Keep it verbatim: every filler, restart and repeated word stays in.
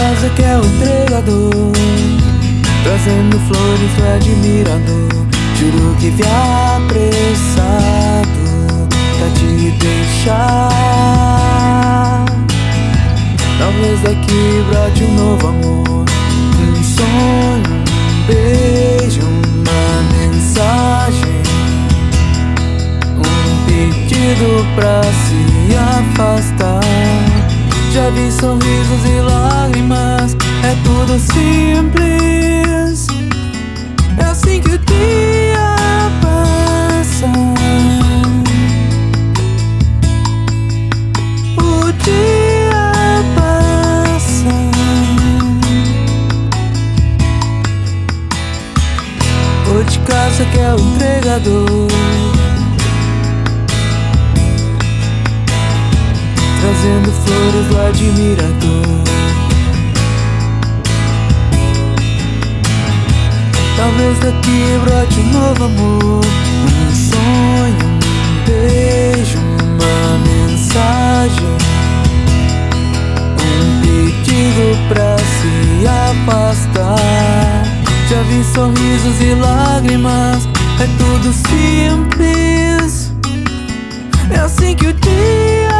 casa que é o entregador, trazendo flores do admirador. Juro que vi apressado pra te deixar. Talvez daqui brote um novo amor, um sonho, um beijo, uma mensagem, um pedido pra se afastar. Já vi sorrisos e lágrimas, é tudo simples. É assim que o dia passa. O dia passa. Vou de casa que é o entregador, trazendo flores do admirador. Talvez daqui brote um novo amor, um sonho, um beijo, uma mensagem, um pedido pra se afastar. Já vi sorrisos e lágrimas, é tudo simples. É assim que o dia